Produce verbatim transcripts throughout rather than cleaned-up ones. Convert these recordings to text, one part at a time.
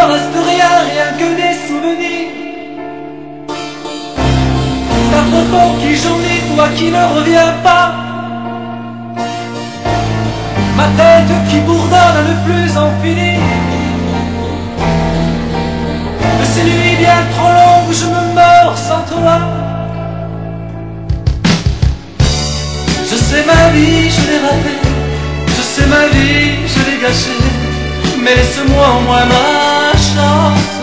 me reste rien, rien que des souvenirs. Ta photo qui jaunit, toi qui ne reviens pas. Ma tête qui bourdonne à ne plus en finir. De ces nuits bien trop longues où je me meurs sans toi. Je sais ma vie, je l'ai ratée. Je sais ma vie, je l'ai gâchée. Mais laisse-moi au moins ma chance.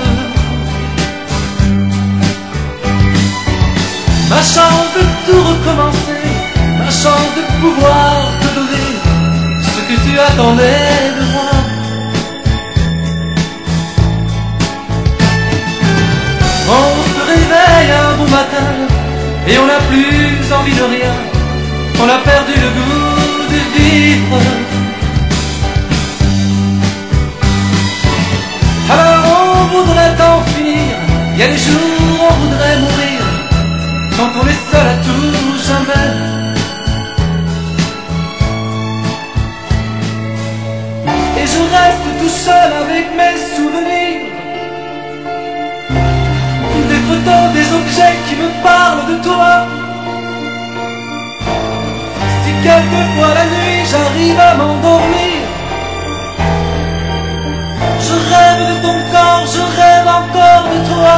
Ma chance de tout recommencer. Ma chance de pouvoir te donner ce que tu attendais de moi. On se réveille un beau matin et on n'a plus envie de rien. On a perdu le goût de vivre. Alors on voudrait en finir. Il y a des jours où on voudrait mourir, quand on est seul à tout jamais. Et je reste tout seul avec mes souvenirs, des photos, des objets qui me parlent de toi. Si quelquefois la nuit j'arrive à m'endormir, je rêve de ton corps, je rêve encore de toi.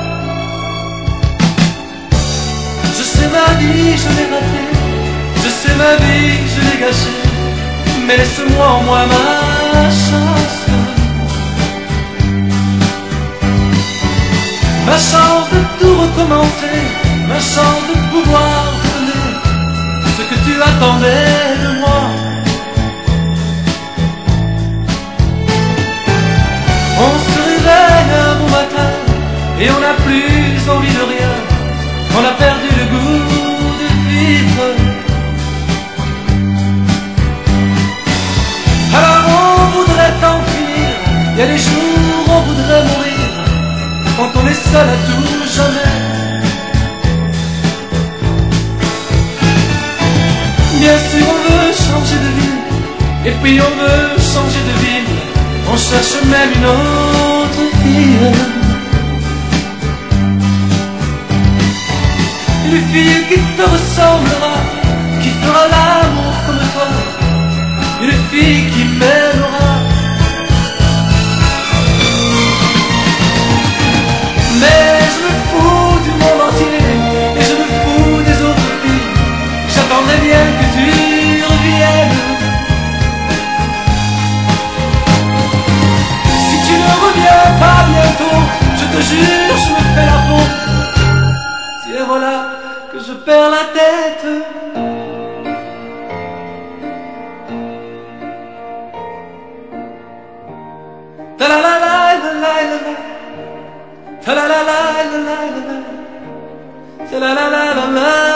Je sais ma vie, je l'ai ratée. Je sais ma vie, je l'ai gâchée. Mais laisse-moi en moi ma chance. Ma chance de tout recommencer. Ma chance de pouvoir te donner ce que tu attendais de moi. On se réveille un bon matin et on n'a plus envie de rien. On a perdu le goût de vivre. Alors on voudrait en finir. Il y a des jours où on voudrait mourir, quand on est seul à tout jamais. Bien sûr on veut changer de vie, et puis on veut changer de ville. On cherche même une autre fille, une fille qui te ressemblera, qui fera l'amour comme toi, une fille qui m'aimera. Mais je me fous du monde entier, et je me fous des autres filles. J'attendrais bien que tu reviennes. Si tu ne reviens pas bientôt, je te jure, je me fais la peau. Tiens, voilà que je perds la tête. Ta la la la la la la, ta la la la la la la, ta la la la la la.